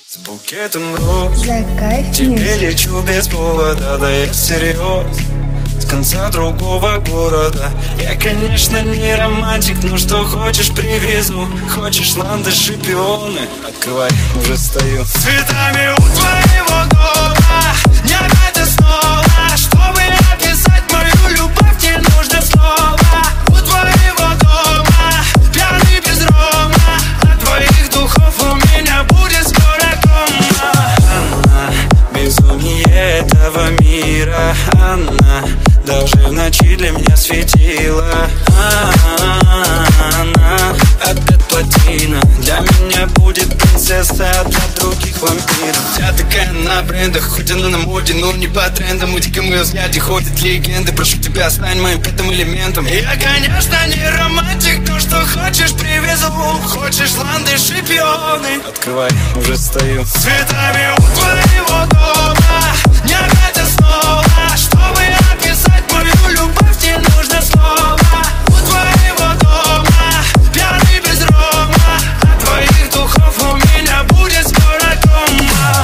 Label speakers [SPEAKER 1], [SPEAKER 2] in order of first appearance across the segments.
[SPEAKER 1] С букетом роз тебе лечу без повода, да я серьез. С конца другого города. Я, конечно, не романтик, но что хочешь привезу. Хочешь ландыши, пионы? Открывай, уже стою. С цветами у твоего дома не опять снова. Чтобы описать мою любовь, не нужно слова. У твоего дома пьяный без рома. От твоих духов у меня будет скоро кома. Анна, безумие этого мира. Анна, даже в ночи для меня светила. Она опять плотина. Для меня будет принцесса, а для других вампиров. Вся такая на брендах, хоть она на моде, но не по трендам. В диком ее взгляде ходят легенды. Прошу тебя, стань моим пятым элементом. Я, конечно, не романтик, но что хочешь привезу. Хочешь ландыши, пионы? Открывай, уже стою. С цветами у твоего дома не опять снова. Чтобы описать мою любовь, не нужно слова. У твоего дома пьяный без рома. От твоих духов у меня будет скоро кома.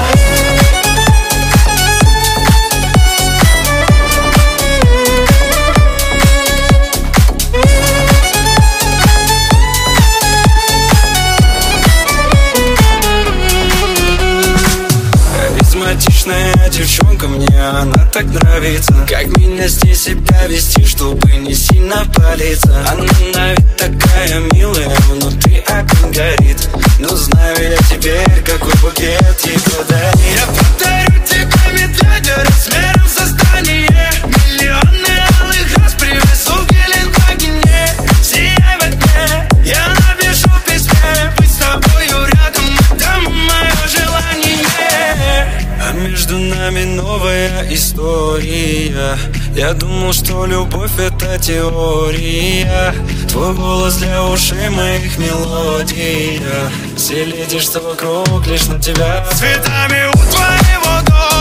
[SPEAKER 1] Харизматичная девчонка, мне она так нравится. Как меня здесь себя вести, чтобы не сильно палиться. Она на вид такая милая, внутри огонь горит. Но знаю я теперь, какой букет ей подарить. Я подарю тебе медведя размером со здание. Миллионы алых глаз привезу в Гелендвагене. Сияй во тьме, я напишу в письме. Быть с тобою рядом, это мое желание. А между нами новая история. Я думал, что любовь это теория. Твой голос для ушей моих мелодия. Все леди, что вокруг, лишь на тебя. Цветами у твоего дома